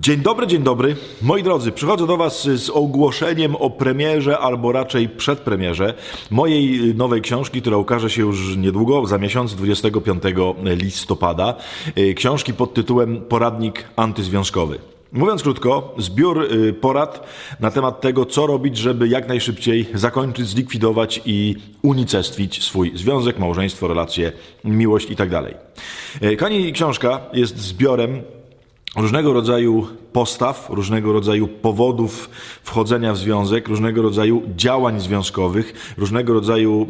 Dzień dobry. Moi drodzy, przychodzę do Was z ogłoszeniem o premierze, albo raczej przedpremierze mojej nowej książki, która ukaże się już niedługo, za miesiąc, 25 listopada. Książki pod tytułem Poradnik antyzwiązkowy. Mówiąc krótko, zbiór porad na temat tego, co robić, żeby jak najszybciej zakończyć, zlikwidować i unicestwić swój związek, małżeństwo, relacje, miłość itd. Kochani, książka jest zbiorem różnego rodzaju postaw, różnego rodzaju powodów wchodzenia w związek, różnego rodzaju działań związkowych, różnego rodzaju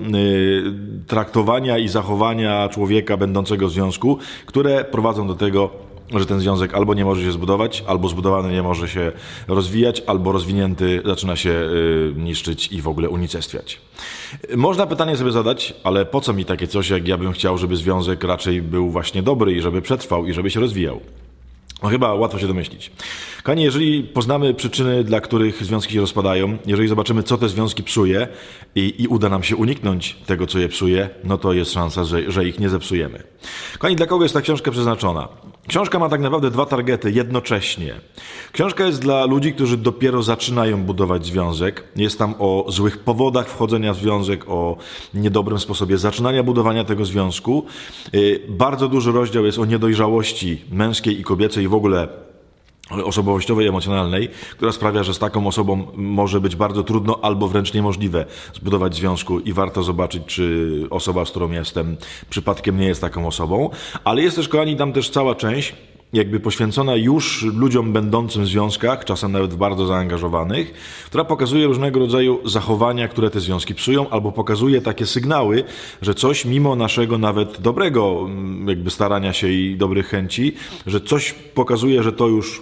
traktowania i zachowania człowieka będącego w związku, które prowadzą do tego, że ten związek albo nie może się zbudować, albo zbudowany nie może się rozwijać, albo rozwinięty zaczyna się niszczyć i w ogóle unicestwiać. Można pytanie sobie zadać, ale po co mi takie coś, jak ja bym chciał, żeby związek raczej był właśnie dobry i żeby przetrwał i żeby się rozwijał? No chyba łatwo się domyślić. Kochani, jeżeli poznamy przyczyny, dla których związki się rozpadają, jeżeli zobaczymy, co te związki psuje i uda nam się uniknąć tego, co je psuje, no to jest szansa, że ich nie zepsujemy. Kochani, dla kogo jest ta książka przeznaczona? Książka ma tak naprawdę dwa targety jednocześnie. Książka jest dla ludzi, którzy dopiero zaczynają budować związek. Jest tam o złych powodach wchodzenia w związek, o niedobrym sposobie zaczynania budowania tego związku. Bardzo duży rozdział jest o niedojrzałości męskiej i kobiecej i w ogóle osobowościowej, emocjonalnej, która sprawia, że z taką osobą może być bardzo trudno albo wręcz niemożliwe zbudować związku i warto zobaczyć, czy osoba, z którą jestem, przypadkiem nie jest taką osobą. Ale jest też, kochani, tam też cała część jakby poświęcona już ludziom będącym w związkach, czasem nawet bardzo zaangażowanych, która pokazuje różnego rodzaju zachowania, które te związki psują, albo pokazuje takie sygnały, że coś mimo naszego nawet dobrego jakby starania się i dobrych chęci, że coś pokazuje, że to już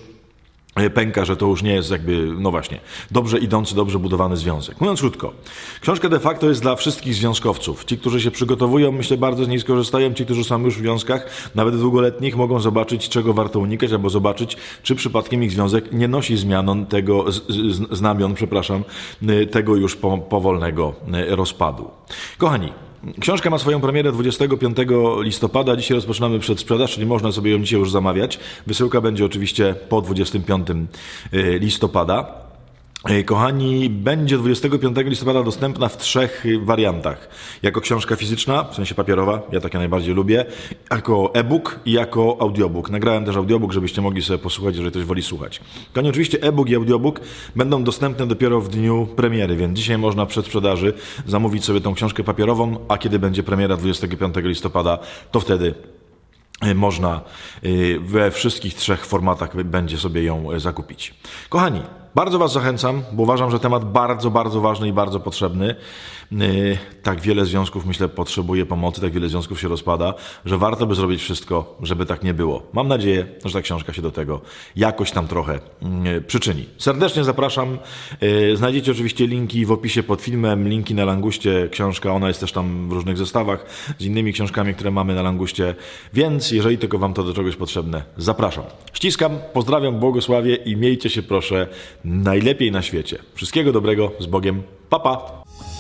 pęka, że to już nie jest jakby, no właśnie, dobrze idący, dobrze budowany związek. Mówiąc krótko, książka de facto jest dla wszystkich związkowców. Ci, którzy się przygotowują, myślę, bardzo z niej skorzystają. Ci, którzy są już w związkach, nawet długoletnich, mogą zobaczyć, czego warto unikać, albo zobaczyć, czy przypadkiem ich związek nie nosi znamion tego już powolnego rozpadu. Kochani, książka ma swoją premierę 25 listopada. Dzisiaj rozpoczynamy przedsprzedaż, czyli można sobie ją dzisiaj już zamawiać. Wysyłka będzie oczywiście po 25 listopada. Kochani, będzie 25 listopada dostępna w 3 wariantach. Jako książka fizyczna, w sensie papierowa, ja takie najbardziej lubię, jako e-book i jako audiobook. Nagrałem też audiobook, żebyście mogli sobie posłuchać, jeżeli ktoś woli słuchać. Kochani, oczywiście e-book i audiobook będą dostępne dopiero w dniu premiery, więc dzisiaj można w przedsprzedaży zamówić sobie tą książkę papierową, a kiedy będzie premiera 25 listopada, to wtedy można we wszystkich 3 formatach będzie sobie ją zakupić. Kochani, bardzo Was zachęcam, bo uważam, że temat bardzo, bardzo ważny i bardzo potrzebny. Tak wiele związków, myślę, potrzebuje pomocy, tak wiele związków się rozpada, że warto by zrobić wszystko, żeby tak nie było. Mam nadzieję, że ta książka się do tego jakoś tam trochę przyczyni. Serdecznie zapraszam. Znajdziecie oczywiście linki w opisie pod filmem, linki na Languście. Książka, ona jest też tam w różnych zestawach z innymi książkami, które mamy na Languście, więc jeżeli tylko Wam to do czegoś potrzebne, zapraszam. Ściskam, pozdrawiam, błogosławię i miejcie się proszę najlepiej na świecie. Wszystkiego dobrego, z Bogiem. Pa, pa!